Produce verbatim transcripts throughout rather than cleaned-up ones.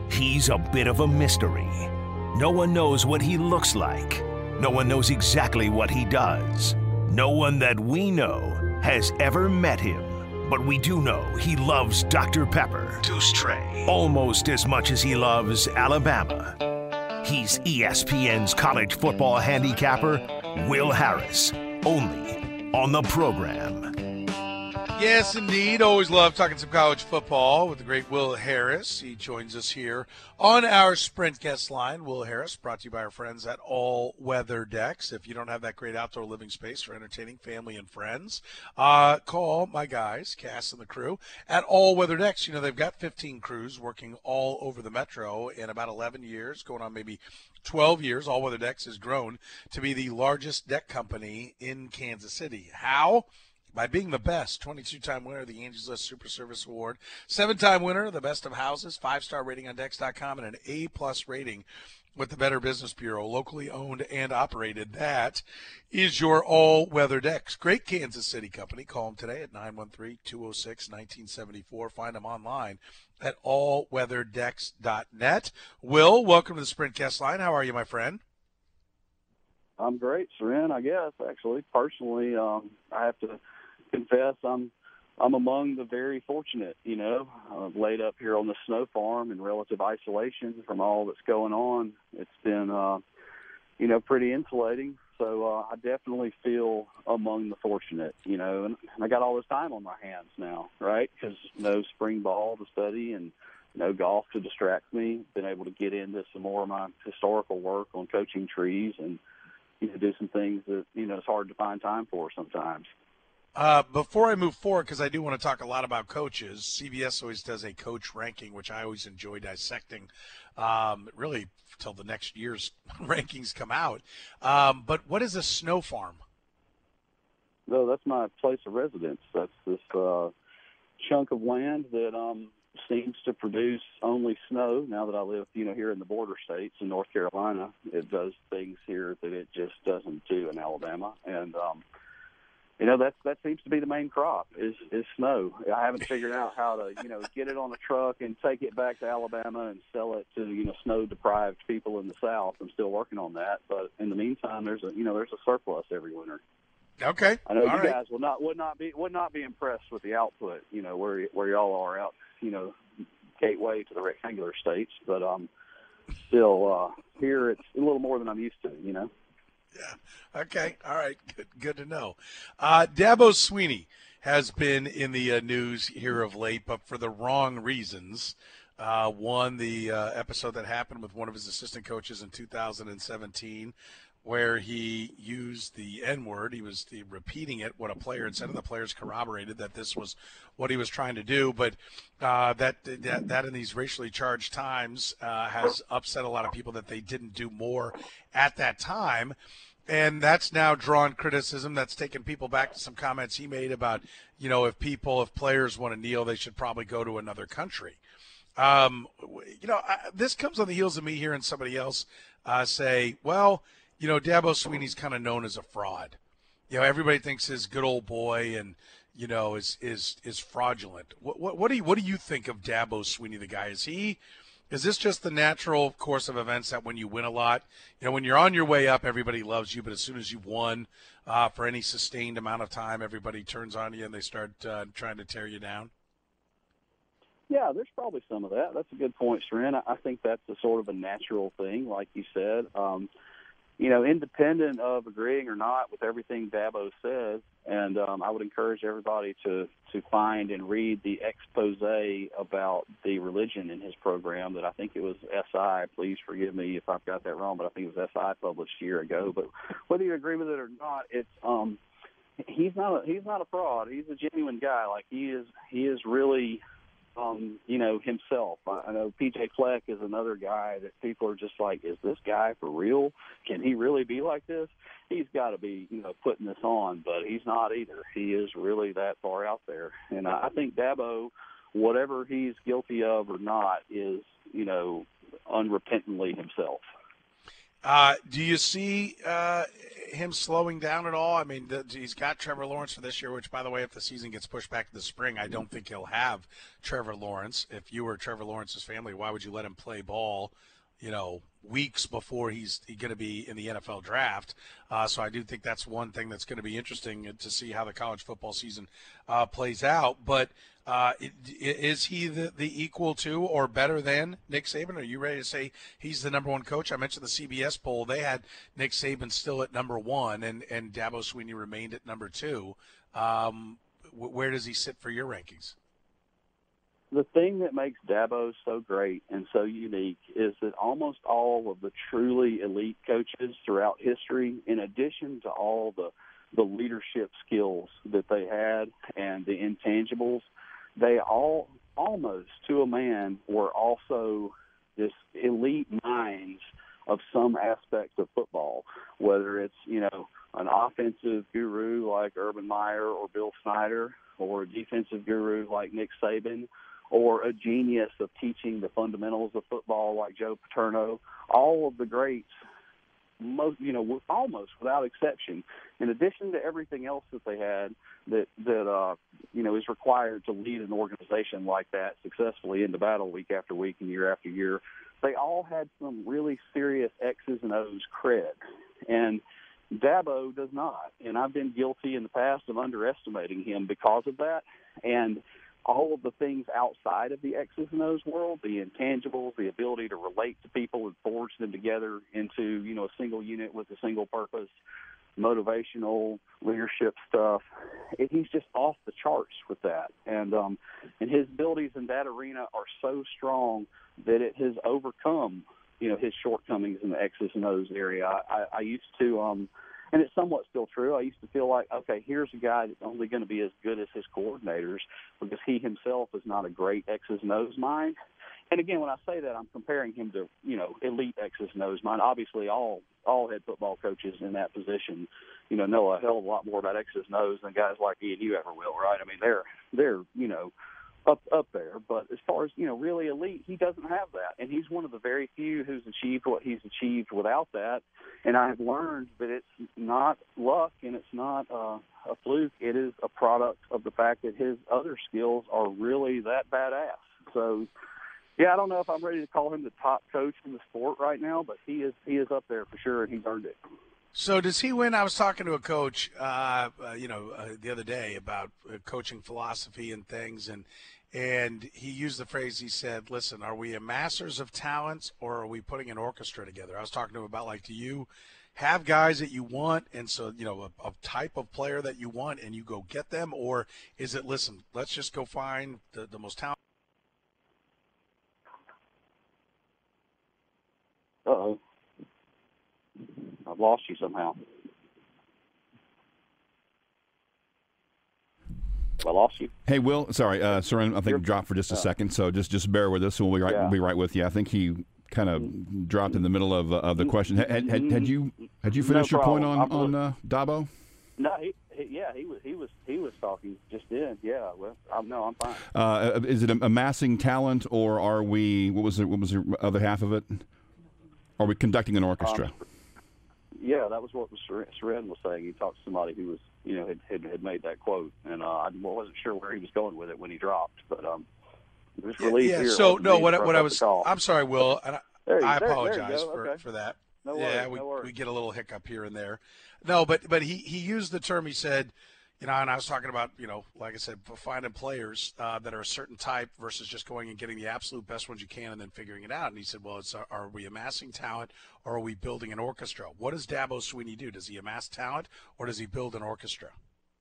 He's a bit of a mystery. No one knows what he looks like. No one knows exactly what he does. No one that we know has ever met him. But we do know he loves Doctor Pepper, Deuce Trey, almost as much as he loves Alabama. He's E S P N's college football handicapper, Will Harris, only on the program. Yes, indeed. Always love talking some college football with the great Will Harris. He joins us here on our Sprint guest line. Will Harris, brought to you by our friends at All Weather Decks. If you don't have that great outdoor living space for entertaining family and friends, uh, call my guys, Cass and the crew, at All Weather Decks. You know, they've got fifteen crews working all over the metro in about eleven years, going on maybe twelve years. All Weather Decks has grown to be the largest deck company in Kansas City. How? By being the best, twenty-two-time winner of the Angie's List Super Service Award, seven-time winner of the Best of Houses, five-star rating on Decks dot com, and an A-plus rating with the Better Business Bureau, locally owned and operated. That is your all-weather decks. Great Kansas City company. Call them today at nine one three, two oh six, one nine seven four. Find them online at all weather decks dot net. Will, welcome to the Sprint Guest Line. How are you, my friend? I'm great, Seren, I guess, actually. Personally, um, I have to confess I'm I'm among the very fortunate, you know. I've laid up here on the snow farm in relative isolation from all that's going on. It's been, uh, you know, pretty insulating. So uh, I definitely feel among the fortunate, you know. And, and I got all this time on my hands now, right, because no spring ball to study and no golf to distract me. Been able to get into some more of my historical work on coaching trees and, you know, do some things that, you know, it's hard to find time for sometimes. Uh, before I move forward, because I do want to talk a lot about coaches, C B S always does a coach ranking, which I always enjoy dissecting, um, really till the next year's rankings come out. Um, but what is a snow farm? No, that's my place of residence. That's this uh, chunk of land that um, seems to produce only snow. Now that I live, you know, here in the border states in North Carolina, it does things here that it just doesn't do in Alabama. And um, You know, that that seems to be the main crop is, is snow. I haven't figured out how to, you know, get it on a truck and take it back to Alabama and sell it to, you know, snow-deprived people in the South. I'm still working on that. But in the meantime, there's a, you know, there's a surplus every winter. Okay. I know All you right. guys will not would not be would not be impressed with the output, you know, where where y'all are out, you know, gateway to the rectangular states. But um, still uh, here it's a little more than I'm used to, you know. Yeah. Okay. All right. Good. Good to know. Uh, Dabo Swinney has been in the uh, news here of late, but for the wrong reasons. Uh, one, the uh, episode that happened with one of his assistant coaches in two thousand seventeen, where he used the N-word. He was the, repeating it, what a player had said, and the players corroborated that this was what he was trying to do. But uh, that, that that in these racially charged times uh, has upset a lot of people that they didn't do more at that time. And that's now drawn criticism. That's taken people back to some comments he made about, you know, if people, if players want to kneel, they should probably go to another country. Um, you know, I, this comes on the heels of me hearing somebody else uh, say, well, you know, Dabo Swinney's kind of known as a fraud. You know, everybody thinks his good old boy and, you know, is is is fraudulent. What what, what do you what do you think of Dabo Swinney, the guy? Is he is this just the natural course of events that when you win a lot, you know, when you're on your way up, everybody loves you, but as soon as you've won uh, for any sustained amount of time, everybody turns on you and they start uh, trying to tear you down? Yeah, there's probably some of that. That's a good point, Seren. I think that's a sort of a natural thing, like you said. Um, you know, independent of agreeing or not with everything Dabo says, and um, I would encourage everybody to, to find and read the expose about the religion in his program that I think it was S I. Please forgive me if I've got that wrong, but I think it was S I published a year ago. But whether you agree with it or not, it's um, he's not a, he's not a fraud. He's a genuine guy. Like he is he is really. Um, you know, himself. I know P J Fleck is another guy that people are just like, is this guy for real? Can he really be like this? He's got to be, you know, putting this on, but he's not either. He is really that far out there. And I think Dabo, whatever he's guilty of or not, is, you know, unrepentantly himself. Uh, do you see uh, him slowing down at all? I mean, the, he's got Trevor Lawrence for this year, which, by the way, if the season gets pushed back to the spring, I don't think he'll have Trevor Lawrence. If you were Trevor Lawrence's family, why would you let him play ball, you know, weeks before he's going to be in the N F L draft? Uh, so I do think that's one thing that's going to be interesting to see how the college football season uh, plays out. But uh, is he the, the equal to or better than Nick Saban? Are you ready to say he's the number one coach? I mentioned the C B S poll. They had Nick Saban still at number one, and, and Dabo Swinney remained at number two. Um, where does he sit for your rankings? The thing that makes Dabo so great and so unique is that almost all of the truly elite coaches throughout history, in addition to all the the leadership skills that they had and the intangibles, they all, almost to a man, were also this elite minds of some aspect of football, whether it's, you know, an offensive guru like Urban Meyer or Bill Snyder, or a defensive guru like Nick Saban, or a genius of teaching the fundamentals of football like Joe Paterno. All of the greats, most, you know, almost without exception, in addition to everything else that they had that, that uh, you know, is required to lead an organization like that successfully into battle week after week and year after year, they all had some really serious X's and O's cred. And Dabo does not. And I've been guilty in the past of underestimating him because of that. And all of the things outside of the X's and O's world, the intangibles, the ability to relate to people and forge them together into, you know, a single unit with a single purpose, motivational leadership stuff. It, he's just off the charts with that. And um, and his abilities in that arena are so strong that it has overcome, you know, his shortcomings in the X's and O's area. I, I, I used to, um, and it's somewhat still true, I used to feel like, okay, here's a guy that's only going to be as good as his coordinators because he himself is not a great X's and O's mind. And again, when I say that, I'm comparing him to, you know, elite X's and O's mind. Obviously, all all head football coaches in that position, you know, know a hell of a lot more about X's and O's than guys like me and you ever will, right? I mean, they're they're you know up up there. But as far as, you know, really elite, he doesn't have that, and he's one of the very few who's achieved what he's achieved without that. And I've learned that it's not luck and it's not uh, a fluke. It is a product of the fact that his other skills are really that badass. So. Yeah, I don't know if I'm ready to call him the top coach in the sport right now, but he is he is up there for sure, and he's earned it. So does he win? I was talking to a coach, uh, uh, you know, uh, the other day about uh, coaching philosophy and things, and and he used the phrase. He said, "Listen, are we a masters of talents, or are we putting an orchestra together?" I was talking to him about, like, do you have guys that you want, and so, you know, a, a type of player that you want, and you go get them, or is it, listen, let's just go find the, the most talented. Uh-oh. I've lost you somehow. I lost you. Hey, Will. Sorry, uh, Soren, I think You're, dropped for just a uh, second, so just just bear with us, and we'll be right, yeah. we'll be right with you. I think he kind of dropped in the middle of uh, of the question. Had, had, had you had you finished no your point on on uh, Dabo? No, he, he, yeah, he was he was he was talking just then. Yeah, well, I'm, no, I'm fine. Uh, is it amassing talent, or are we? What was it? What was the other half of it? Are we conducting an orchestra? Um, yeah, that was what Soren was saying. He talked to somebody who was, you know, had, had, had made that quote, and uh, I wasn't sure where he was going with it when he dropped, but um, it was released yeah, here. So no, what what I was, I'm sorry, Will, and I, there, I there, apologize there for, okay. for that. No yeah, worries, we no worries. we get a little hiccup here and there. No, but but he he used the term. He said, you know, and I was talking about, you know, like I said, finding players uh, that are a certain type versus just going and getting the absolute best ones you can and then figuring it out. And he said, well, it's, are we amassing talent or are we building an orchestra? What does Dabo Swinney do? Does he amass talent or does he build an orchestra?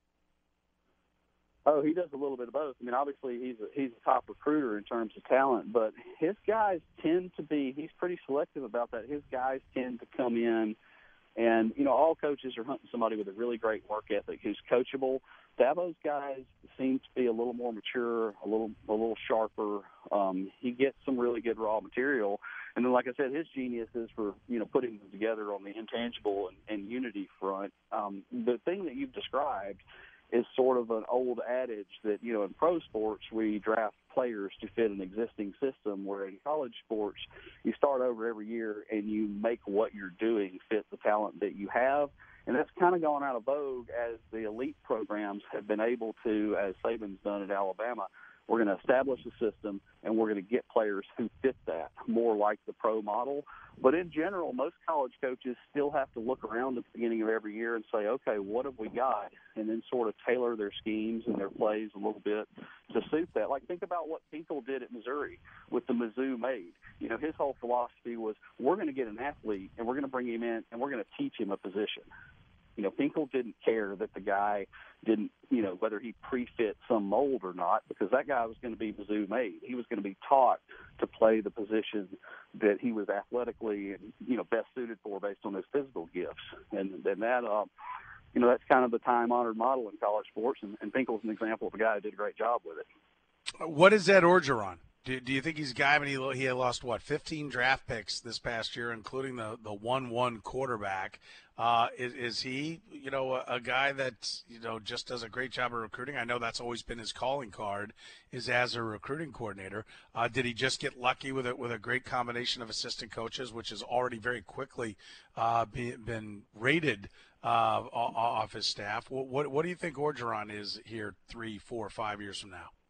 Oh, he does a little bit of both. I mean, obviously he's a, he's a top recruiter in terms of talent, but his guys tend to be, he's pretty selective about that. His guys tend to come in. And, you know, all coaches are hunting somebody with a really great work ethic who's coachable. Dabo's guys seem to be a little more mature, a little a little sharper. Um, he gets some really good raw material. And then, like I said, his genius is for, you know, putting them together on the intangible and, and unity front. Um, the thing that you've described is sort of an old adage that, you know, in pro sports we draft players to fit an existing system, where in college sports you start over every year and you make what you're doing fit the talent that you have. And that's kind of gone out of vogue as the elite programs have been able to, as Saban's done at Alabama. We're going to establish a system, and we're going to get players who fit that, more like the pro model. But in general, most college coaches still have to look around at the beginning of every year and say, okay, what have we got? And then sort of tailor their schemes and their plays a little bit to suit that. Like, think about what Pinkel did at Missouri with the Mizzou Made. You know, his whole philosophy was, we're going to get an athlete, and we're going to bring him in, and we're going to teach him a position. You know, Pinkel didn't care that the guy didn't, you know, whether he pre-fit some mold or not, because that guy was going to be Mizzou made. He was going to be taught to play the position that he was athletically, you know, best suited for based on his physical gifts. And, and that, uh, you know, that's kind of the time-honored model in college sports, and, and Pinkel's an example of a guy who did a great job with it. What is Ed Orgeron? Do, do you think he's a guy? I mean, he, he had lost, what, fifteen draft picks this past year, including the the one one quarterback. Uh, is, is he, you know, a, a guy that, you know, just does a great job of recruiting? I know that's always been his calling card, is as a recruiting coordinator. Uh, did he just get lucky with it with a great combination of assistant coaches, which has already very quickly uh, be, been rated uh, off his staff? What, what, what do you think Orgeron is here three, four, five years from now?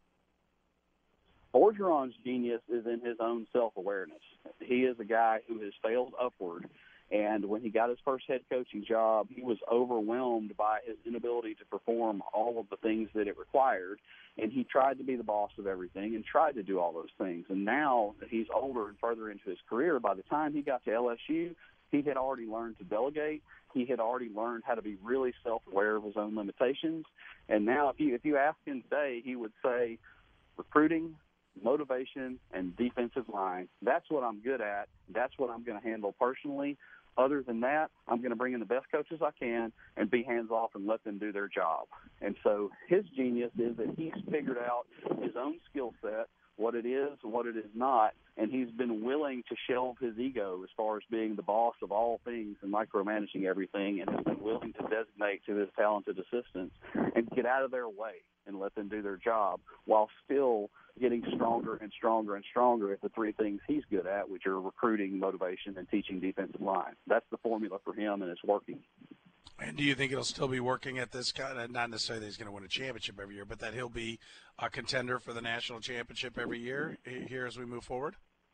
Orgeron's genius is in his own self-awareness. He is a guy who has failed upward, and when he got his first head coaching job, he was overwhelmed by his inability to perform all of the things that it required, and he tried to be the boss of everything and tried to do all those things. And now that he's older and further into his career, by the time he got to L S U, he had already learned to delegate. He had already learned how to be really self-aware of his own limitations. And now if you, if you ask him today, he would say recruiting, motivation, and defensive line. That's what I'm good at. That's what I'm going to handle personally. Other than that, I'm going to bring in the best coaches I can and be hands-off and let them do their job. And so his genius is that he's figured out his own skill set, what it is and what it is not, and he's been willing to shelve his ego as far as being the boss of all things and micromanaging everything, and has been willing to designate to his talented assistants and get out of their way and let them do their job while still getting stronger and stronger and stronger at the three things he's good at, which are recruiting, motivation, and teaching defensive line. That's the formula for him, and it's working. And do you think it'll still be working at this kind of, not necessarily that he's going to win a championship every year, but that he'll be a contender for the national championship every year here as we move forward?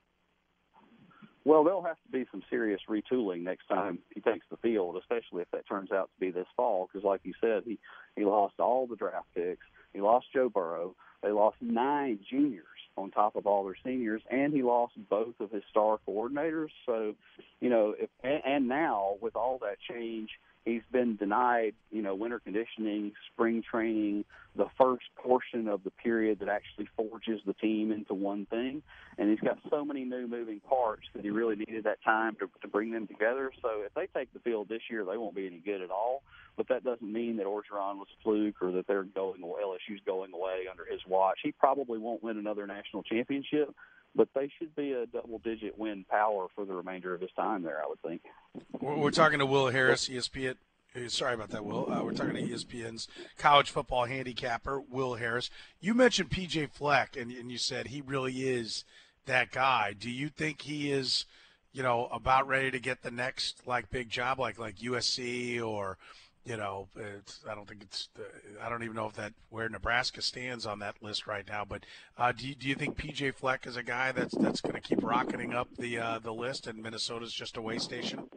Well, there'll have to be some serious retooling next time he takes the field, especially if that turns out to be this fall, because like you said, he, he lost all the draft picks. He lost Joe Burrow. They lost nine juniors on top of all their seniors, and he lost both of his star coordinators. So, you know, if, and, and now with all that change, he's been denied, you know, winter conditioning, spring training, the first portion of the period that actually forges the team into one thing. And he's got so many new moving parts that he really needed that time to, to bring them together. So if they take the field this year, they won't be any good at all. But that doesn't mean that Orgeron was a fluke or that they're going, L S U's going away under his watch. He probably won't win another national championship, but they should be a double-digit win power for the remainder of his time there, I would think. We're talking to Will Harris, E S P N. Sorry about that, Will. Uh, we're talking to E S P N's college football handicapper, Will Harris. You mentioned P J Fleck, and, and you said he really is that guy. Do you think he is, you know, about ready to get the next, like, big job, like like U S C or – You know, it's, I don't think it's. I don't even know if that where Nebraska stands on that list right now. But uh, do you, do you think P J Fleck is a guy that's that's going to keep rocketing up the uh, the list, and Minnesota's just a way station?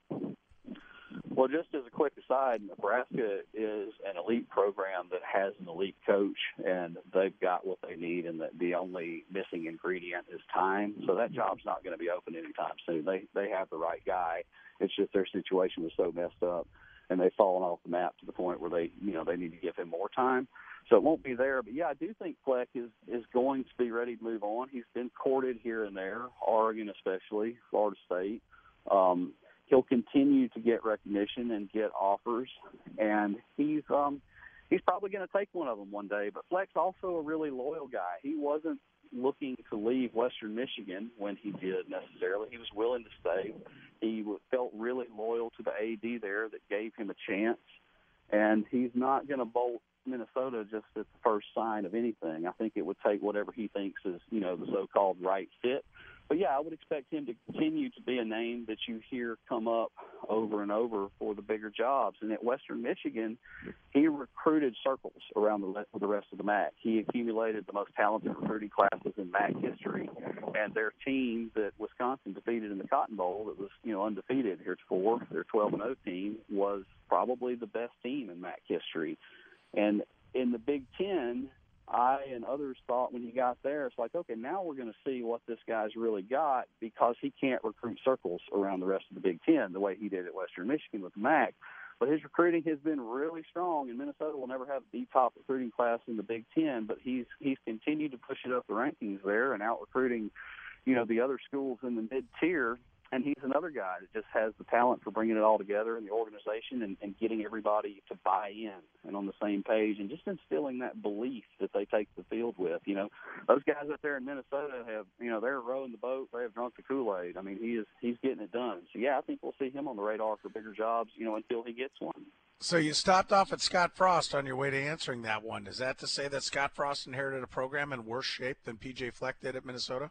Well, just as a quick aside, Nebraska is an elite program that has an elite coach, and they've got what they need, and the, the only missing ingredient is time. So that job's not going to be open anytime soon. They they have the right guy. It's just their situation was so messed up, and they've fallen off the map to the point where they, you know, they need to give him more time. So it won't be there. But, yeah, I do think Fleck is, is going to be ready to move on. He's been courted here and there, Oregon especially, Florida State. Um, he'll continue to get recognition and get offers, and he's um, he's probably going to take one of them one day. But Fleck's also a really loyal guy. He wasn't looking to leave Western Michigan when he did necessarily. He was willing to stay. He felt really loyal to the A D there that gave him a chance, and he's not going to bolt Minnesota just at the first sign of anything. I think it would take whatever he thinks is, you know, the so-called right fit. But, yeah, I would expect him to continue to be a name that you hear come up over and over for the bigger jobs. And at Western Michigan, he recruited circles around the, the rest of the M A C. He accumulated the most talented recruiting classes in M A C history. And their team that Wisconsin defeated in the Cotton Bowl that was, you know, undefeated heretofore, their twelve and oh team, was probably the best team in M A C history. And in the Big Ten, I and others thought when he got there, it's like, okay, now we're going to see what this guy's really got because he can't recruit circles around the rest of the Big Ten the way he did at Western Michigan with the M A C. But his recruiting has been really strong, and Minnesota will never have the top recruiting class in the Big Ten, but he's he's continued to push it up the rankings there and out-recruiting, you know, the other schools in the mid-tier. And he's another guy that just has the talent for bringing it all together in the organization and, and getting everybody to buy in and on the same page and just instilling that belief that they take the field with. You know, those guys up there in Minnesota have, you know, they're rowing the boat. They have drunk the Kool-Aid. I mean, he is he's getting it done. So, yeah, I think we'll see him on the radar for bigger jobs, you know, until he gets one. So you stopped off at Scott Frost on your way to answering that one. Is that to say that Scott Frost inherited a program in worse shape than P J Fleck did at Minnesota?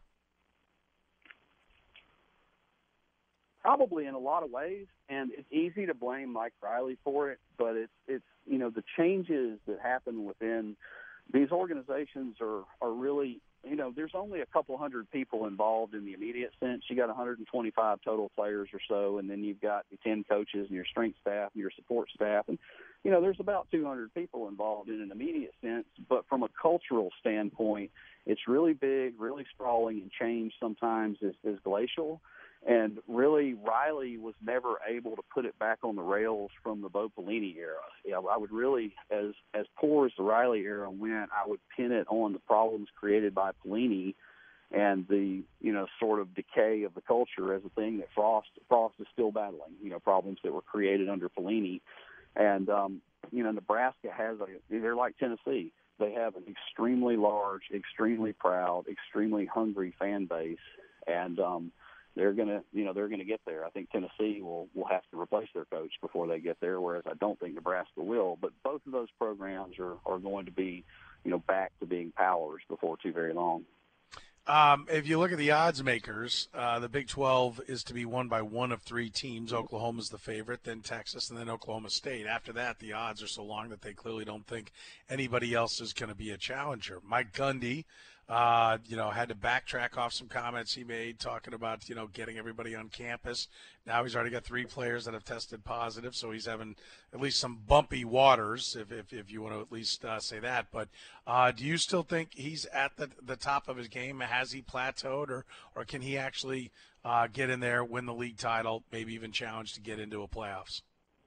Probably in a lot of ways, and it's easy to blame Mike Riley for it, but it's, it's you know, the changes that happen within these organizations are, are really, you know, there's only a couple hundred people involved in the immediate sense. You got one hundred twenty-five total players or so, and then you've got your ten coaches and your strength staff and your support staff, and, you know, there's about two hundred people involved in an immediate sense, but from a cultural standpoint, it's really big, really sprawling, and change sometimes is, is glacial. And really, Riley was never able to put it back on the rails from the Bo Pelini era. You know, I would really, as as poor as the Riley era went, I would pin it on the problems created by Pelini and the, you know, sort of decay of the culture as a thing that Frost Frost is still battling. You know, problems that were created under Pelini. And, um, you know, Nebraska has a, they're like Tennessee. They have an extremely large, extremely proud, extremely hungry fan base. And, um, They're gonna, you know, they're gonna get there. I think Tennessee will will have to replace their coach before they get there, whereas I don't think Nebraska will. But both of those programs are, are going to be, you know, back to being powers before too very long. Um, if you look at the odds makers, uh, the Big twelve is to be won by one of three teams. Oklahoma's the favorite, then Texas, and then Oklahoma State. After that, the odds are so long that they clearly don't think anybody else is going to be a challenger. Mike Gundy, uh, you know, had to backtrack off some comments he made talking about, you know, getting everybody on campus. Now he's already got three players that have tested positive, so he's having at least some bumpy waters, if if, if you want to at least uh, say that. But uh, do you still think he's at the the top of his game? Has he plateaued, or or can he actually uh, get in there, win the league title, maybe even challenge to get into a playoffs?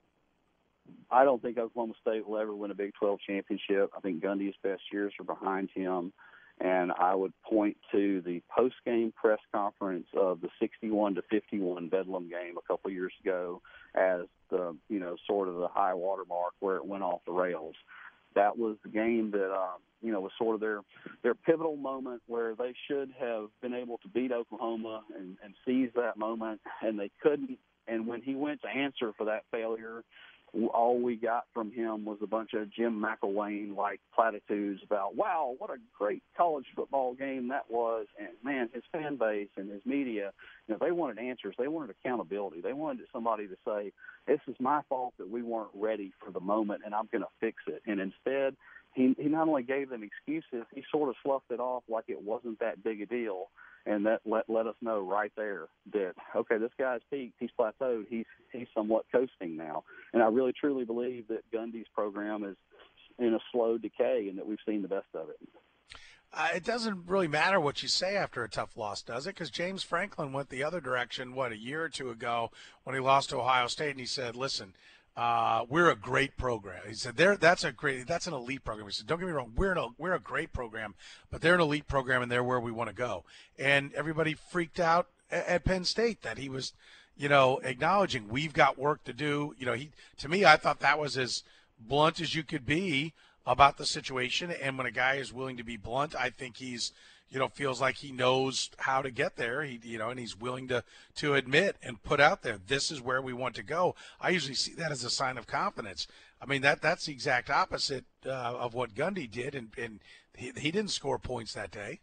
I don't think Oklahoma State will ever win a Big twelve championship. I think Gundy's best years are behind him. And I would point to the post-game press conference of the sixty-one to fifty-one Bedlam game a couple years ago as the, you know, sort of the high water mark where it went off the rails. That was the game that, uh, you know, was sort of their, their pivotal moment where they should have been able to beat Oklahoma and, and seize that moment, and they couldn't. And when he went to answer for that failure, all we got from him was a bunch of Jim McElwain-like platitudes about, wow, what a great college football game that was. And, man, his fan base and his media, you know, they wanted answers. They wanted accountability. They wanted somebody to say, this is my fault that we weren't ready for the moment, and I'm going to fix it. And instead, he, he not only gave them excuses, he sort of sloughed it off like it wasn't that big a deal. And that let let us know right there that, okay, this guy's peaked, he's plateaued, he's he's somewhat coasting now. And I really truly believe that Gundy's program is in a slow decay and that we've seen the best of it. Uh, it doesn't really matter what you say after a tough loss, does it? Because James Franklin went the other direction, what, a year or two ago when he lost to Ohio State, and he said, listen, Uh, we're a great program. He said, "There, that's a great, that's an elite program." He said, "Don't get me wrong, we're a, we're a great program, but they're an elite program, and they're where we want to go." And everybody freaked out at, at Penn State that he was, you know, acknowledging we've got work to do. You know, he to me, I thought that was as blunt as you could be about the situation. And when a guy is willing to be blunt, I think he's you know, feels like he knows how to get there. He, you know, and he's willing to to admit and put out there, this is where we want to go. I usually see that as a sign of confidence. I mean, that that's the exact opposite uh, of what Gundy did, and, and he, he didn't score points that day.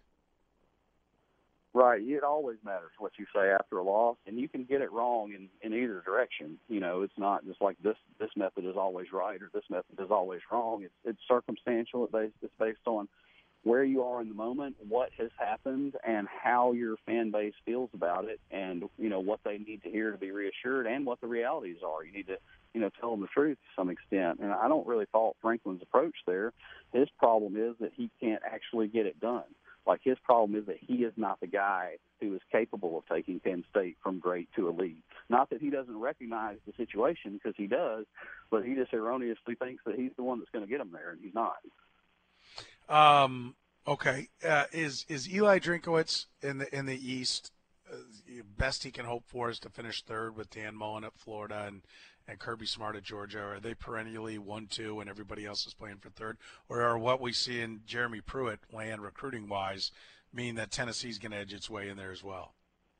Right. It always matters what you say after a loss, and you can get it wrong in, in either direction. You know, it's not just like this this method is always right or this method is always wrong. It's, it's circumstantial. It's based, it's based on where you are in the moment, what has happened, and how your fan base feels about it, and, you know, what they need to hear to be reassured and what the realities are. You need to, you know, tell them the truth to some extent. And I don't really fault Franklin's approach there. His problem is that he can't actually get it done. Like, his problem is that he is not the guy who is capable of taking Penn State from great to elite. Not that he doesn't recognize the situation, because he does, but he just erroneously thinks that he's the one that's going to get him there, and he's not. Um. Okay. Uh, is is Eli Drinkwitz in the in the East? Uh, best he can hope for is to finish third with Dan Mullen at Florida and, and Kirby Smart at Georgia. Are they perennially one two and everybody else is playing for third, or are what we see in Jeremy Pruitt land recruiting wise mean that Tennessee's going to edge its way in there as well?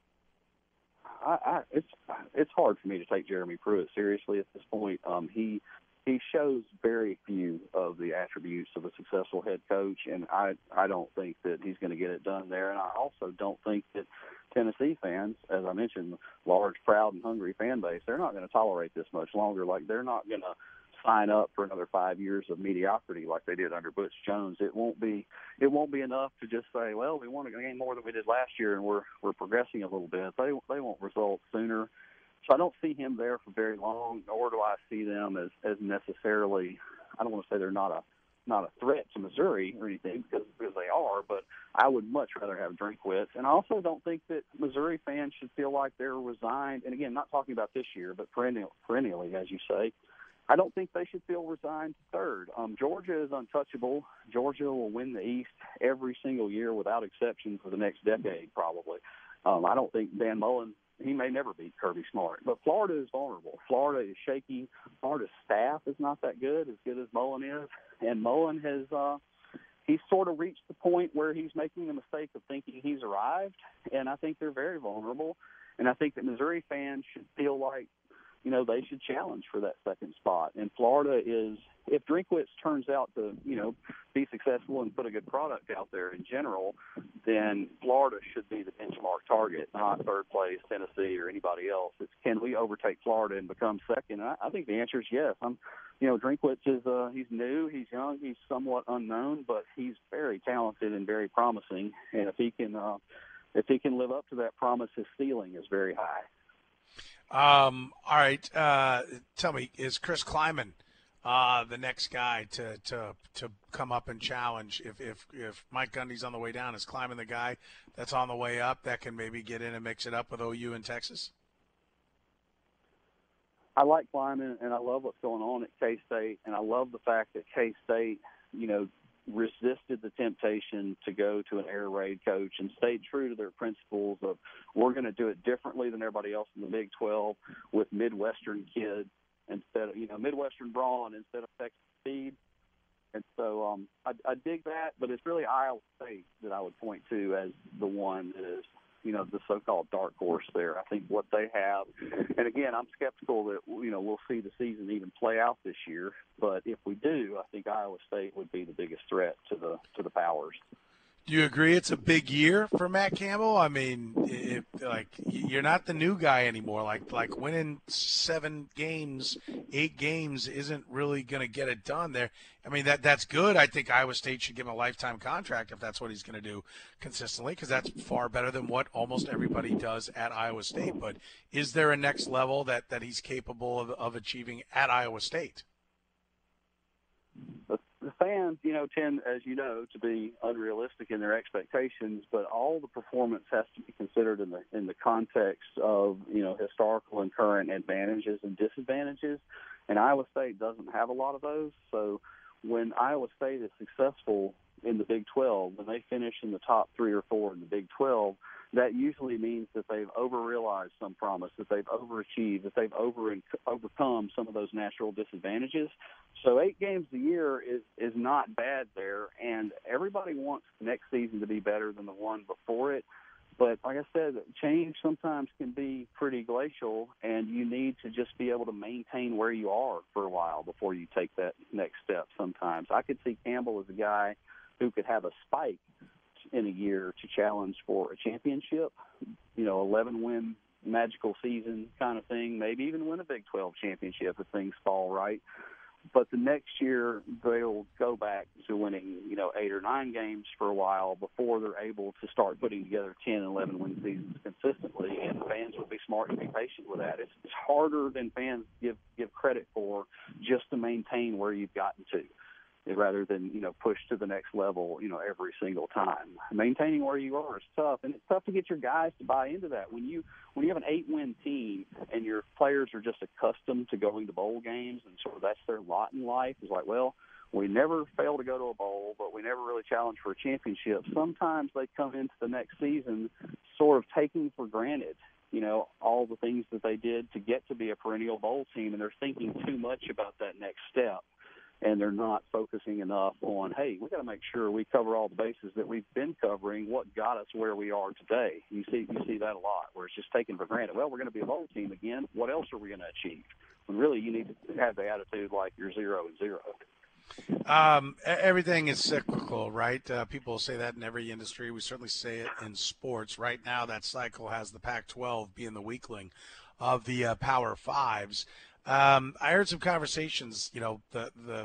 I, I, it's it's hard for me to take Jeremy Pruitt seriously at this point. Um, he. He shows very few of the attributes of a successful head coach, and I, I don't think that he's going to get it done there. And I also don't think that Tennessee fans, as I mentioned, large, proud, and hungry fan base, they're not going to tolerate this much longer. Like, they're not going to sign up for another five years of mediocrity like they did under Butch Jones. It won't be it won't be enough to just say, well, we want to gain more than we did last year, and we're we're progressing a little bit. They they want results sooner. So I don't see him there for very long, nor do I see them as, as necessarily, I don't want to say they're not a not a threat to Missouri or anything, because, because they are, but I would much rather have Drinkwitz. And I also don't think that Missouri fans should feel like they're resigned. And, again, not talking about this year, but perennial, perennially, as you say. I don't think they should feel resigned to third. Um, Georgia is untouchable. Georgia will win the East every single year without exception for the next decade, probably. Um, I don't think Dan Mullen, he may never beat Kirby Smart. But Florida is vulnerable. Florida is shaky. Florida's staff is not that good, as good as Mullen is. And Mullen has uh, he's sort of reached the point where he's making the mistake of thinking he's arrived. And I think they're very vulnerable. And I think that Missouri fans should feel like, you know, they should challenge for that second spot. And Florida is, if Drinkwitz turns out to, you know, be successful and put a good product out there in general, then Florida should be the benchmark target, not third place, Tennessee, or anybody else. It's, can we overtake Florida and become second? And I, I think the answer is yes. I'm, you know, Drinkwitz is, uh, he's new, he's young, he's somewhat unknown, but he's very talented and very promising. And if he can, uh, if he can live up to that promise, his ceiling is very high. Um, all right. Uh, tell me, is Chris Kleiman uh, the next guy to, to to come up and challenge? If, if if Mike Gundy's on the way down, is Kleiman the guy that's on the way up that can maybe get in and mix it up with O U in Texas? I like Kleiman, and I love what's going on at K-State, and I love the fact that K-State, you know, resisted the temptation to go to an air raid coach and stayed true to their principles of, we're going to do it differently than everybody else in the Big twelve with Midwestern kids instead of, you know, Midwestern brawn instead of Texas speed. And so um, I, I dig that, but it's really Iowa State that I would point to as the one that is, you know, the so-called dark horse there. I think what they have, and again, I'm skeptical that, you know, we'll see the season even play out this year. But if we do, I think Iowa State would be the biggest threat to the to the Powers. Do you agree it's a big year for Matt Campbell? I mean, if, like, you're not the new guy anymore. Like, like winning seven games, eight games isn't really going to get it done there. I mean, that that's good. I think Iowa State should give him a lifetime contract if that's what he's going to do consistently, because that's far better than what almost everybody does at Iowa State. But is there a next level that, that he's capable of, of achieving at Iowa State? The fans, you know, tend, as you know, to be unrealistic in their expectations, but all the performance has to be considered in the in the context of, you know, historical and current advantages and disadvantages, and Iowa State doesn't have a lot of those. So when Iowa State is successful, in the Big twelve, when they finish in the top three or four in the Big twelve, that usually means that they've over-realized some promise, that they've overachieved, that they've over overcome some of those natural disadvantages. So eight games a year is, is not bad there, and everybody wants next season to be better than the one before it. But like I said, change sometimes can be pretty glacial, and you need to just be able to maintain where you are for a while before you take that next step sometimes. I could see Campbell as a guy who could have a spike in a year to challenge for a championship, you know, eleven-win magical season kind of thing, maybe even win a Big twelve championship if things fall right. But the next year they'll go back to winning, you know, eight or nine games for a while before they're able to start putting together ten and eleven-win seasons consistently, and fans would be smart to be patient with that. It's, it's harder than fans give, give credit for just to maintain where you've gotten to, rather than, you know, push to the next level, you know, every single time. Maintaining where you are is tough, and it's tough to get your guys to buy into that. When you when you have an eight-win team and your players are just accustomed to going to bowl games and sort of that's their lot in life, it's like, well, we never fail to go to a bowl, but we never really challenge for a championship. Sometimes they come into the next season sort of taking for granted, you know, all the things that they did to get to be a perennial bowl team, and they're thinking too much about that next step. And they're not focusing enough on, hey, we got to make sure we cover all the bases that we've been covering, what got us where we are today. You see you see that a lot, where it's just taken for granted. Well, we're going to be a bowl team again. What else are we going to achieve? When really you need to have the attitude like you're zero and zero. Um, everything is cyclical, right? Uh, people say that in every industry. We certainly say it in sports. Right now, that cycle has the Pac twelve being the weakling of the uh, Power Fives. Um, I heard some conversations, you know, the the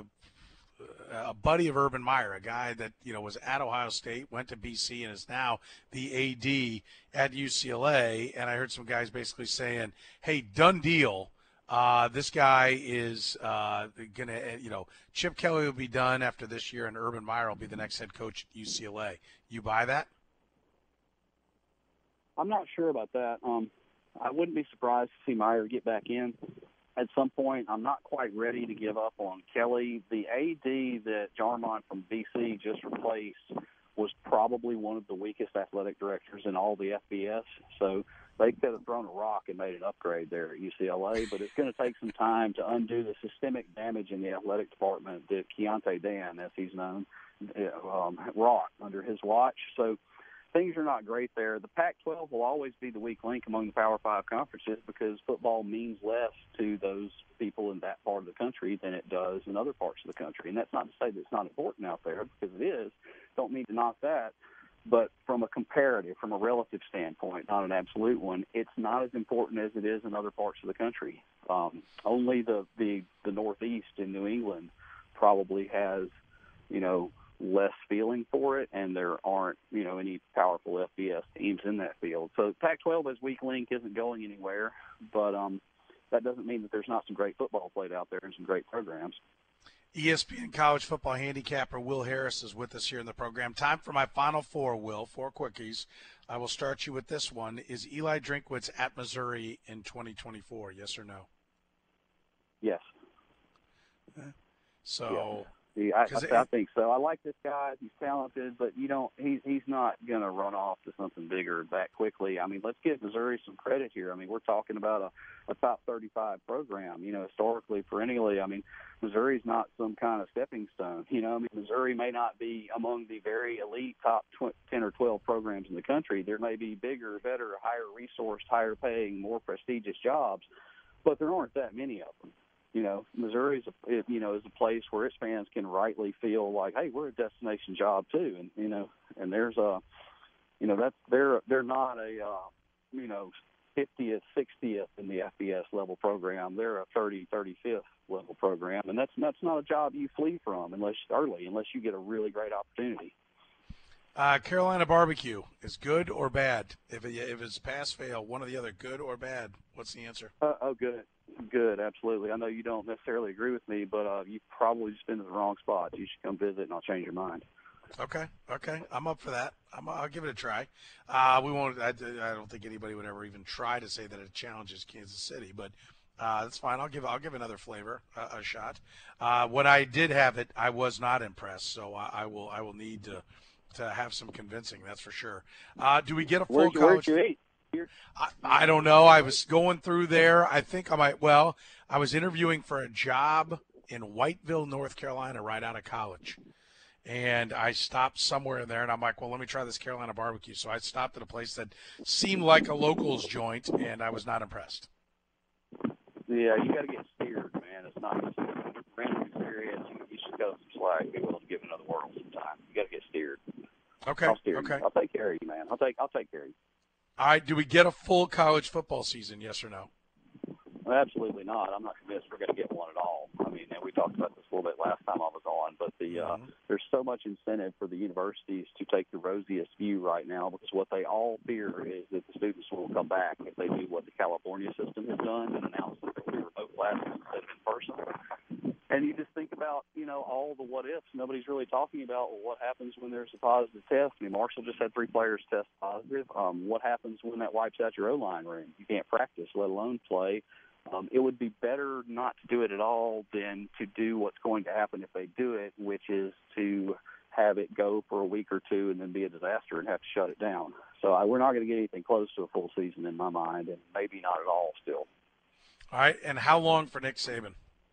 a buddy of Urban Meyer, a guy that, you know, was at Ohio State, went to B C, and is now the A D at U C L A. And I heard some guys basically saying, hey, done deal. Uh, this guy is uh, going to, you know, Chip Kelly will be done after this year, and Urban Meyer will be the next head coach at U C L A. You buy that? I'm not sure about that. Um, I wouldn't be surprised to see Meyer get back in at some point. I'm not quite ready to give up on Kelly. The A D that Jarmon from B C just replaced was probably one of the weakest athletic directors in all the F B S. So they could have thrown a rock and made an upgrade there at U C L A, but it's going to take some time to undo the systemic damage in the athletic department that Keontae Dan, as he's known, um, wrought under his watch. So things are not great there. The Pac twelve will always be the weak link among the Power Five conferences because football means less to those people in that part of the country than it does in other parts of the country. And that's not to say that it's not important out there, because it is. Don't mean to knock that. But from a comparative, from a relative standpoint, not an absolute one, it's not as important as it is in other parts of the country. Um, only the, the, the Northeast in New England probably has, you know, less feeling for it, and there aren't, you know, any powerful F B S teams in that field. So Pac twelve as weak link isn't going anywhere, but um, that doesn't mean that there's not some great football played out there and some great programs. E S P N college football handicapper Will Harris is with us here in the program. Time for my final four, Will, four quickies. I will start you with this one. Is Eli Drinkwitz at Missouri in twenty twenty-four, yes or no? Yes. So... Yeah. I, it, I think so. I like this guy. He's talented, but you don't. He's he's not going to run off to something bigger that quickly. I mean, let's give Missouri some credit here. I mean, we're talking about a, a top thirty-five program. You know, historically, perennially. I mean, Missouri's not some kind of stepping stone. You know, I mean, Missouri may not be among the very elite top ten or twelve programs in the country. There may be bigger, better, higher resourced, higher paying, more prestigious jobs, but there aren't that many of them. You know, Missouri is a, you know, is a place where its fans can rightly feel like, hey, we're a destination job too, and you know, and there's a, you know, that's they're they're not a, uh, you know, fiftieth, sixtieth in the F B S level program. They're a thirty, thirty-fifth level program, and that's that's not a job you flee from unless early, unless you get a really great opportunity. Uh, Carolina barbecue is good or bad? If it, if it's pass fail, one or the other, good or bad? What's the answer? Uh, oh, good. Good, absolutely. I know you don't necessarily agree with me, but uh, you've probably just been in the wrong spot. You should come visit, and I'll change your mind. Okay, okay. I'm up for that. I'm, I'll give it a try. Uh, we won't. I, I don't think anybody would ever even try to say that it challenges Kansas City, but Uh, that's fine. I'll give I'll give another flavor uh, a shot. Uh, when I did have it, I was not impressed. So I, I will I will need to to have some convincing. That's for sure. Uh, do we get a full where'd you, college? Where'd you eat? I, I don't know. I was going through there. I think I might. Well, I was interviewing for a job in Whiteville, North Carolina, right out of college. And I stopped somewhere in there, and I'm like, well, let me try this Carolina barbecue. So I stopped at a place that seemed like a locals joint, and I was not impressed. Yeah, you got to get steered, man. It's not just a random experience. You, you should go some slack. Be willing to give another whirl sometime. You got to get steered. Okay. I'll steer okay. you. I'll take care of you, man. I'll take I'll take care of you. All right. Do we get a full college football season? Yes or no? Well, absolutely not. I'm not convinced we're going to get one at all. I mean, and we talked about this a little bit last time I was on, but the uh, mm-hmm. there's so much incentive for the universities to take the rosiest view right now, because what they all fear is that the students will come back if they do what the California system has done and announce that they'll do remote classes instead of in person. And you just think about, you know, all the what ifs. Nobody's really talking about, well, what happens when there's a positive test. I mean, Marshall just had three players test positive. Um, what happens when that wipes out your O-line room? You can't practice, let alone play. Um, it would be better not to do it at all than to do what's going to happen if they do it, which is to have it go for a week or two and then be a disaster and have to shut it down. So I, we're not going to get anything close to a full season in my mind, and maybe not at all still. All right, and how long for Nick Saban?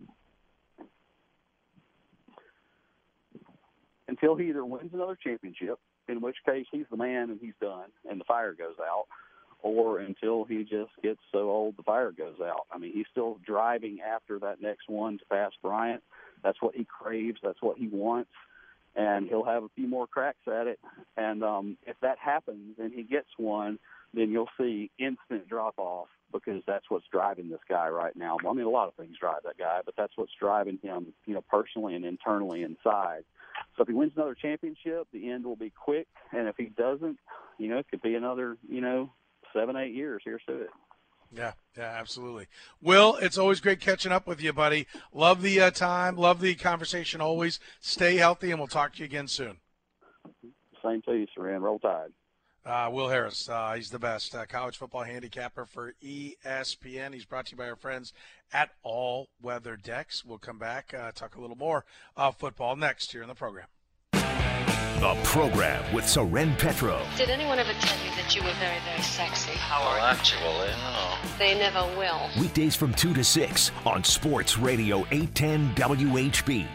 Until he either wins another championship, in which case he's the man and he's done and the fire goes out, or until he just gets so old the fire goes out. I mean, he's still driving after that next one to pass Bryant. That's what he craves. That's what he wants. And he'll have a few more cracks at it. And um, if that happens and he gets one, then you'll see instant drop-off, because that's what's driving this guy right now. I mean, a lot of things drive that guy, but that's what's driving him, you know, personally and internally inside. So if he wins another championship, the end will be quick. And if he doesn't, you know, it could be another, you know, seven, eight years. Here's to it. Yeah, yeah, absolutely. Will, it's always great catching up with you, buddy. Love the uh, time. Love the conversation always. Stay healthy, and we'll talk to you again soon. Same to you, Saran. Roll Tide. Uh, Will Harris, uh, he's the best uh, college football handicapper for E S P N. He's brought to you by our friends at All Weather Decks. We'll come back, uh, talk a little more uh, football next here in the program. The program with Soren Petro. Did anyone ever tell you that you were very, very sexy? Well, actually, no. They never will. Weekdays from two to six on Sports Radio eight ten W H B.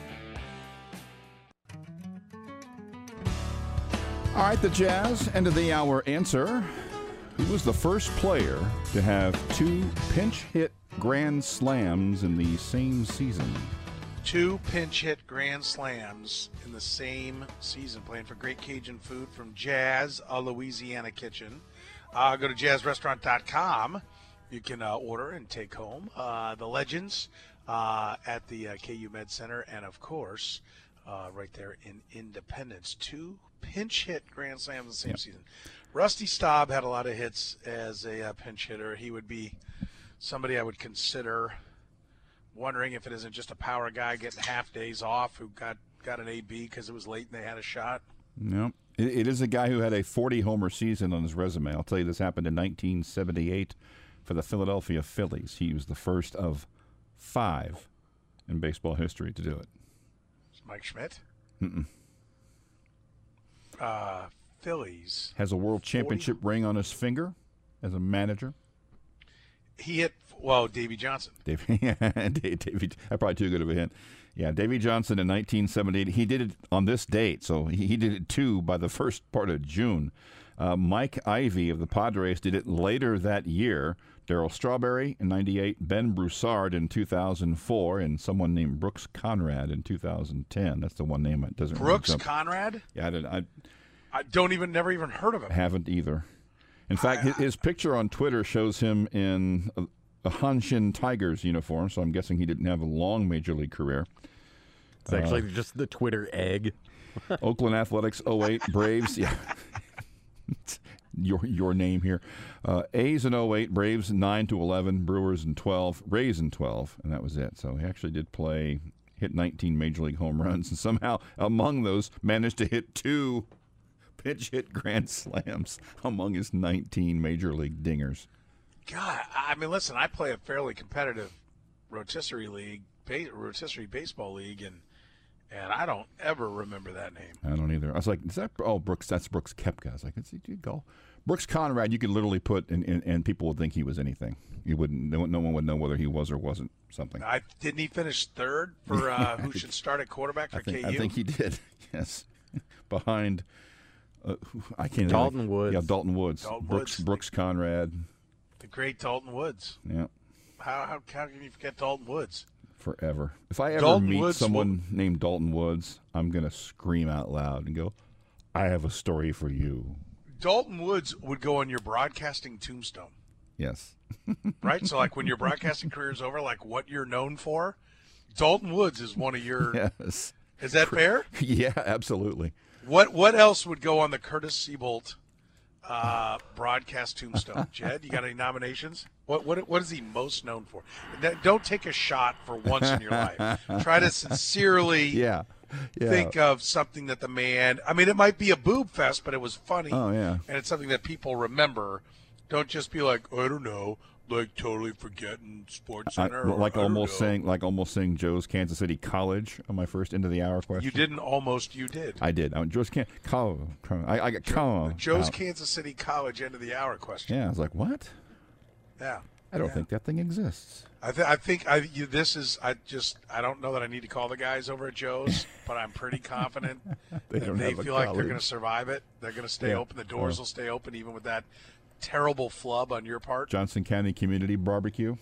All right, the Jazz, end of the hour answer. Who was the first player to have two pinch hit grand slams in the same season? Two pinch hit grand slams in the same season, playing for Great Cajun Food from Jazz, a Louisiana Kitchen. Uh, go to jazz restaurant dot com. You can uh, order and take home uh, the legends uh, at the uh, K U Med Center, and, of course, uh, right there in Independence. Two pinch hit grand slams in the same yep. season. Rusty Staub had a lot of hits as a uh, pinch hitter. He would be somebody I would consider, wondering if it isn't just a power guy getting half days off who got, got an A B because it was late and they had a shot. No, it, it is a guy who had a forty homer season on his resume. I'll tell you, this happened in nineteen seventy-eight for the Philadelphia Phillies. He was the first of five in baseball history to do it. Mike Schmidt? Mm-mm. Uh, Phillies. Has a world championship forty ring on his finger as a manager. He hit, well, Davey Johnson. Davey, Davey, that's probably too good of a hint. Yeah, Davey Johnson in nineteen seventy-eight. He did it on this date, so he, he did it too by the first part of June. Uh, Mike Ivey of the Padres did it later that year. Darryl Strawberry in ninety-eight, Ben Broussard in two thousand four, and someone named Brooks Conrad in two thousand ten. That's the one name that doesn't Brooks really Conrad? Yeah, I, didn't, I, I don't even, never even heard of him. Haven't either. In fact, his, his picture on Twitter shows him in a, a Hanshin Tigers uniform, so I'm guessing he didn't have a long major league career. It's actually uh, just the Twitter egg. Oakland Athletics oh eight, Braves, yeah. your your name here. Uh, A's in oh eight, Braves nine to eleven, Brewers in twelve, Rays in twelve, and that was it. So he actually did play, hit nineteen major league home runs, and somehow among those managed to hit two pinch hit grand slams among his nineteen major league dingers. God, I mean, listen, I play a fairly competitive rotisserie league, rotisserie baseball league, and and I don't ever remember that name. I don't either. I was like, is that, oh, Brooks, that's Brooks Koepka. I was like, is he go? Brooks Conrad, you could literally put, and, and, and people would think he was anything. You wouldn't, no, no one would know whether he was or wasn't something. I Didn't he finish third for uh, who should start at quarterback for I think, K U? I think he did, yes. Behind, uh, I can't Dalton think. Woods. Yeah, Dalton Woods. Dalton Brooks, Woods. Brooks Conrad. The great Dalton Woods. Yeah. How, how, how can you forget Dalton Woods? Forever. If I ever Dalton meet Woods someone will... named Dalton Woods, I'm going to scream out loud and go, I have a story for you. Dalton Woods would go on your broadcasting tombstone. Yes. Right? So, like, when your broadcasting career is over, like, what you're known for, Dalton Woods is one of your... Yes. Is that fair? Yeah, absolutely. What What else would go on the Curtis Seabolt uh, broadcast tombstone? Jed, you got any nominations? What What What is he most known for? Don't take a shot for once in your life. Try to sincerely... Yeah. Yeah. Think of something that the man, I mean, it might be a boob fest, but it was funny. Oh, yeah. And it's something that people remember. Don't just be like, I don't know, like totally forgetting Sports Center. I, like I almost know. saying, like almost saying Joe's Kansas City College on my first end of the hour question. You didn't almost, you did. I did. I Joe's Kansas College. I, I got College. Joe's out. Kansas City College end of the hour question. Yeah, I was like, what? Yeah. I don't yeah. think that thing exists. I, th- I think I, you, this is, I just, I don't know that I need to call the guys over at Joe's, but I'm pretty confident They that don't they have a feel like they're college. going to survive it. They're going to stay Yeah. open. The doors Oh. will stay open even with that terrible flub on your part. Johnson County Community Barbecue.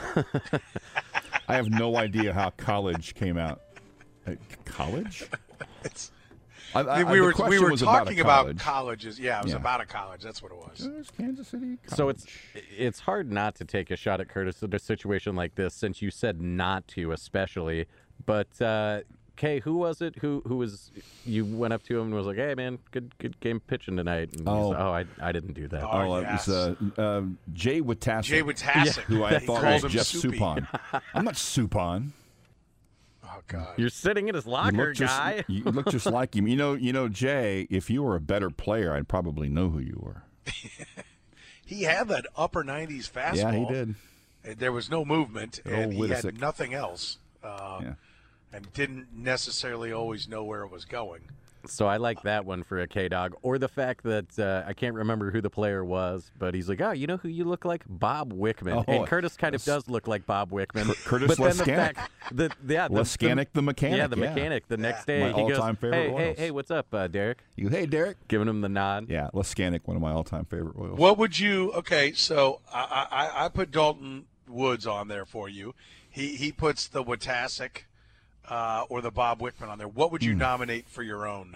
I have no idea how college came out. Uh, college? It's, I, I, we the were we question were was talking about, about colleges. Yeah, it was Yeah. about a college. That's what it was. Joe's Kansas City College. So it's it's hard not to take a shot at Curtis in a situation like this, since you said not to, especially. But uh, Kay, who was it? Who who was? You went up to him and was like, "Hey, man, good good game pitching tonight." And Oh. he's like, oh, I I didn't do that. Oh, Oh, yes. it was uh, uh, Jay Watassic. Jay Watassic, who I He thought called was him Jeff Soupy. Suppan. I'm not Suppan. Oh God. You're sitting in his You locker, look just, guy. you look just like him. You know, you know, Jay. If you were a better player, I'd probably know who you were. He had that upper nineties fastball. Yeah, he did. And there was no movement, Good and old he Witasick. had nothing else, uh, Yeah. and didn't necessarily always know where it was going. So I like that one for a K-Dog. Or the fact that uh, I can't remember who the player was, but he's like, oh, you know who you look like? Bob Wickman. Oh, and Curtis kind of s- does look like Bob Wickman. Cur- Curtis but then the Lescanic. fact that, yeah, the, Lescanic the mechanic. Yeah, the yeah. mechanic. The next Yeah. day My he goes, all-time favorite hey, hey, Royals. hey, what's up, uh, Derek? You, hey, Derek. Giving him the nod. Yeah, Lescanic, one of my all-time favorite Royals. What would you? Okay, so I, I, I put Dalton Woods on there for you. He he puts the Watassic uh, or the Bob Wickman on there. What would you Hmm. nominate for your own?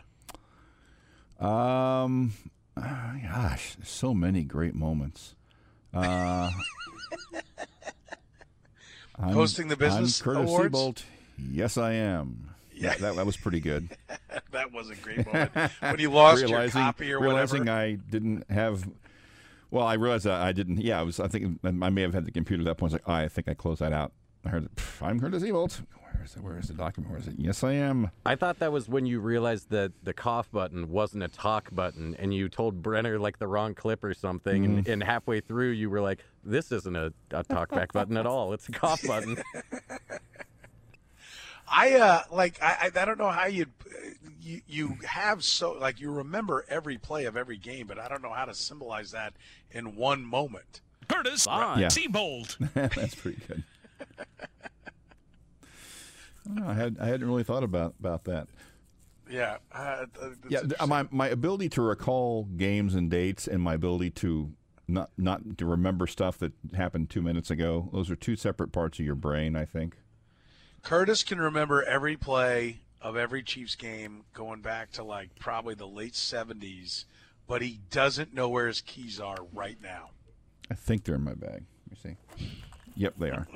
Um, uh, gosh, there's so many great moments. Uh, I'm, Hosting the Business I'm Curtis Awards? Seabolt. Yes, I am. Yeah. That, that, that was pretty good. That was a great moment when you lost realizing, your copy or realizing whatever. I didn't have. Well, I realized that I didn't. Yeah, I was. I think I may have had the computer at that point. I was like, oh, I think I closed that out. I heard, I'm Curtis Seabolt. Where is it? Where is the document? Where is it? Yes, I am. I thought that was when you realized that the cough button wasn't a talk button, and you told Brenner like the wrong clip or something, Mm. and, and halfway through you were like, "This isn't a, a talkback button at all. It's a cough button." I uh like I I I don't know how you you you have so like you remember every play of every game, but I don't know how to symbolize that in one moment. Curtis Yeah. Seabolt. That's pretty good. I, don't know, I had I hadn't really thought about about that. Yeah. Uh, that's Yeah, th- interesting. my my ability to recall games and dates, and my ability to not not to remember stuff that happened two minutes ago. Those are two separate parts of your brain, I think. Curtis can remember every play of every Chiefs game going back to like probably the late seventies, but he doesn't know where his keys are right now. I think they're in my bag. Let me see. Yep, they are.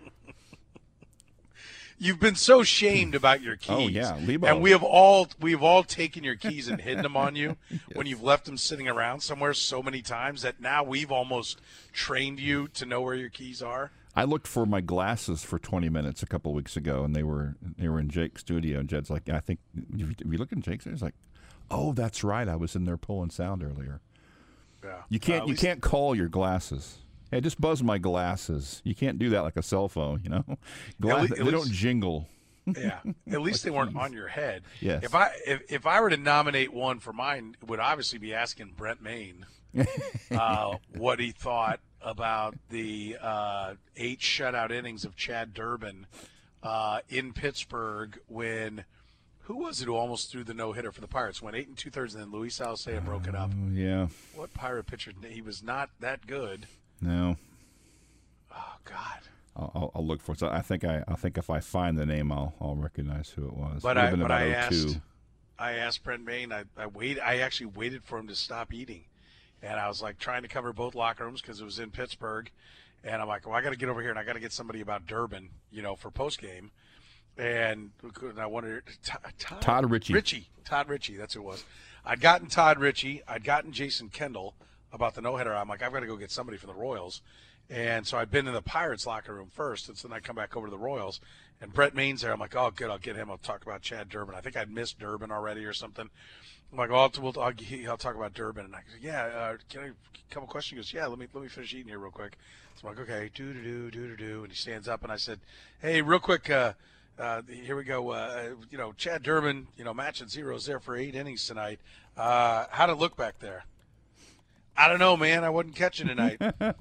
You've been so shamed about your keys. Oh, yeah, Lebo. And we have all we have all taken your keys and hidden them on you when you've left them sitting around somewhere so many times that now we've almost trained you to know where your keys are. I looked for my glasses for twenty minutes a couple weeks ago, and they were they were in Jake's studio. And Jed's like, I think, if you look in Jake's, he's like, oh, that's right. I was in there pulling sound earlier. Yeah. You Uh, can't at you least- can't call your glasses. Hey, just buzz my glasses. You can't do that like a cell phone, you know. Glass, at they least, don't jingle. Yeah, at least they weren't on your head. Yes. If I if, if I were to nominate one for mine, it would obviously be asking Brent Maine uh, what he thought about the uh, eight shutout innings of Chad Durbin uh, in Pittsburgh when who was it who almost threw the no hitter for the Pirates? Went eight and two thirds, and then Luis Alcea broke it up. Oh, yeah. What Pirate pitcher? He was not that good. No. Oh God. I'll, I'll look for it. So I think I, I think if I find the name, I'll I'll recognize who it was. But it I, been but about I oh two. asked, I asked Brent Maine. I, I wait. I actually waited for him to stop eating, and I was like trying to cover both locker rooms because it was in Pittsburgh, and I'm like, well, I got to get over here and I got to get somebody about Durbin, you know, for post game, and, and I wanted Todd, Todd Ritchie. Ritchie, Todd Ritchie. That's who it was. I'd gotten Todd Ritchie. I'd gotten Jason Kendall about the no hitter. I'm like, I've got to go get somebody for the Royals. And so I'd been in the Pirates locker room first, and so then I come back over to the Royals, and Brett Maine's there. I'm like, oh, good, I'll get him. I'll talk about Chad Durbin. I think I'd missed Durbin already or something. I'm like, oh, I'll, we'll, I'll, I'll talk about Durbin. And I go, yeah, uh, can I, a couple questions? He goes, yeah, let me let me finish eating here real quick. So I'm like, okay, do do do do do do. And he stands up, and I said, hey, real quick, uh, uh, here we go. Uh, you know, Chad Durbin, you know, matching zeros there for eight innings tonight. Uh, how'd it look back there? I don't know, man. I wasn't catching tonight.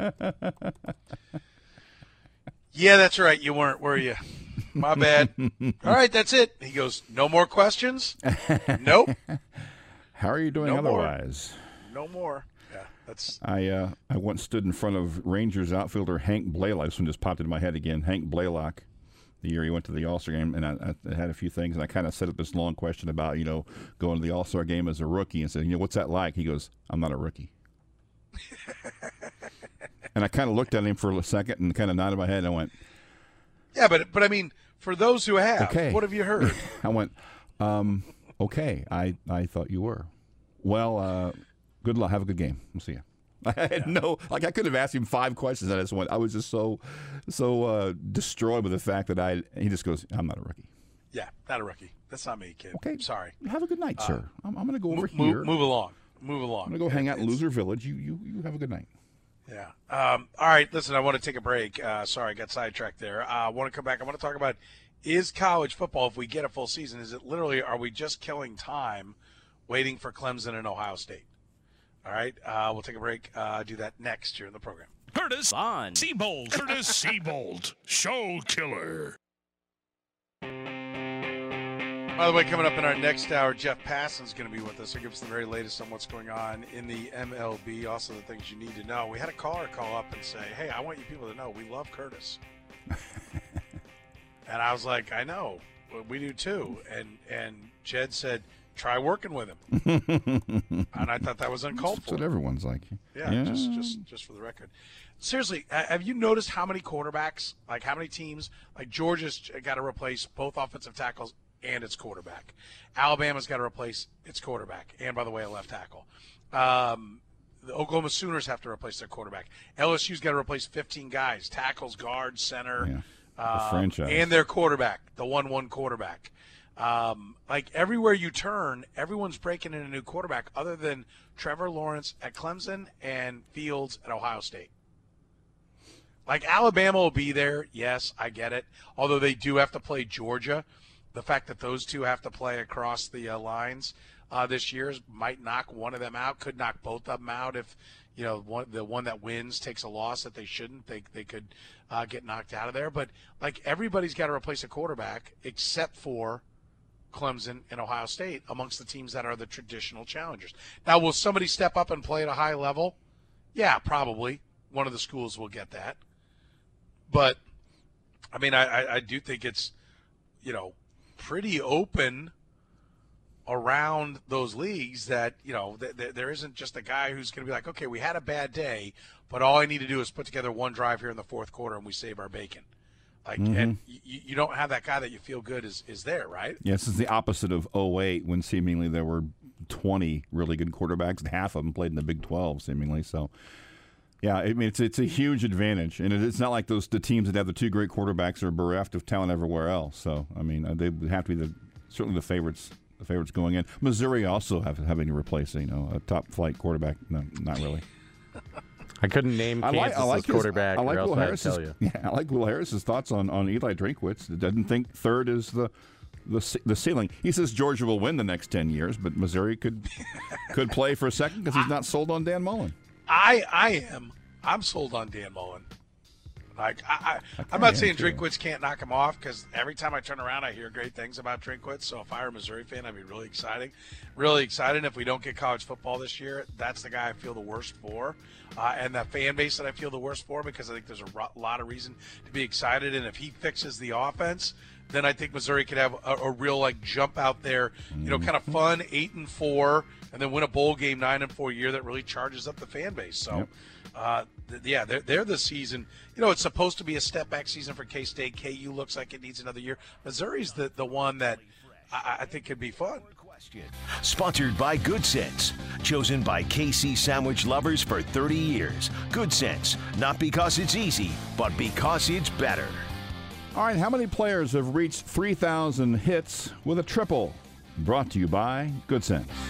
Yeah, that's right. You weren't, were you? My bad. All right, that's it. He goes, no more questions? Nope. How are you doing no otherwise? More. No more. Yeah, that's. I uh, I once stood in front of Rangers outfielder Hank Blaylock. This one just popped into my head again. Hank Blaylock, the year he went to the All-Star game, and I, I had a few things, and I kind of set up this long question about, you know, going to the All-Star game as a rookie and said, you know, what's that like? He goes, I'm not a rookie. And I kind of looked at him for a second and kind of nodded my head and I went, yeah, but but I mean, for those who have, okay. What have you heard? I went, um, okay, I, I thought you were. Well, uh, good luck. Have a good game. We'll see you. I had yeah. no, like I could have asked him five questions. I just went, I was just so, so uh, destroyed with the fact that I, he just goes, I'm not a rookie. Yeah, not a rookie. That's not me, kid. Okay. Sorry. Have a good night, sir. Uh, I'm, I'm going to go over move, here. Move along. Move along. I'm going to go hang out in Loser Village. You, you, you have a good night. Yeah. Um, all right. Listen, I want to take a break. Uh, sorry, I got sidetracked there. Uh, I want to come back. I want to talk about, is college football, if we get a full season, is it literally, are we just killing time waiting for Clemson and Ohio State? All right. Uh, we'll take a break. Uh, do that next here in the program. Curtis on Seabold. Curtis Seabold, show killer. By the way, coming up in our next hour, Jeff Passan's going to be with us. He'll give us the very latest on what's going on in the M L B, also the things you need to know. We had a caller call up and say, hey, I want you people to know we love Curtis. And I was like, I know. We do too. And and Jed said, try working with him. And I thought that was uncalled That's for. what everyone's like. Yeah, yeah, just just just for the record. Seriously, have you noticed how many quarterbacks, like how many teams, like Georgia's got to replace both offensive tackles and its quarterback. Alabama's got to replace its quarterback, and, by the way, a left tackle. Um, the Oklahoma Sooners have to replace their quarterback. L S U's got to replace fifteen guys, tackles, guards, center, yeah, the um, franchise. And their quarterback, the one one quarterback. Um, like, everywhere you turn, everyone's breaking in a new quarterback other than Trevor Lawrence at Clemson and Fields at Ohio State. Like, Alabama will be there. Yes, I get it. Although they do have to play Georgia. The fact that those two have to play across the uh, lines uh, this year might knock one of them out. Could knock both of them out if, you know, one, the one that wins takes a loss that they shouldn't. They they could uh, get knocked out of there. But, like, everybody's got to replace a quarterback except for Clemson and Ohio State amongst the teams that are the traditional challengers. Now, will somebody step up and play at a high level? Yeah, probably. One of the schools will get that. But, I mean, I, I, I do think it's, you know, pretty open around those leagues that, you know, th- th- there isn't just a guy who's going to be like, okay, we had a bad day, but all I need to do is put together one drive here in the fourth quarter and we save our bacon. Like, mm-hmm. And y- you don't have that guy that you feel good is, is there, right? Yeah, this is the opposite of oh eight when seemingly there were twenty really good quarterbacks and half of them played in the Big twelve seemingly. So, yeah, I mean, it's it's a huge advantage. And it's not like those the teams that have the two great quarterbacks are bereft of talent everywhere else. So, I mean, they would have to be the certainly the favorites the favorites going in. Missouri also have having to replace, you know, a top-flight quarterback. No, not really. I couldn't name I like, Kansas' I like his, quarterback, I like or else Will I'd Harris's, tell you. Yeah, I like Will Harris's thoughts on, on Eli Drinkwitz. He doesn't think third is the the the ceiling. He says Georgia will win the next ten years, but Missouri could could play for a second because he's not sold on Dan Mullen. I I am. I'm sold on Dan Mullen. Like I, I I'm not saying Drinkwitz can't knock him off, because every time I turn around, I hear great things about Drinkwitz. So if I were a Missouri fan, I'd be really exciting, really excited. If we don't get college football this year, that's the guy I feel the worst for, uh, and the fan base that I feel the worst for, because I think there's a ro- lot of reason to be excited. And if he fixes the offense, then I think Missouri could have a, a real like jump out there, you know, kind of fun eight and four, and then win a bowl game nine and four year that really charges up the fan base. So. Yep. Uh, th- yeah, they're, they're the season. You know, it's supposed to be a step-back season for K-State. K U looks like it needs another year. Missouri's the, the one that I, I think could be fun. Sponsored by Good Sense. Chosen by K C sandwich lovers for thirty years. Good Sense. Not because it's easy, but because it's better. All right, how many players have reached three thousand hits with a triple? Brought to you by Good Sense.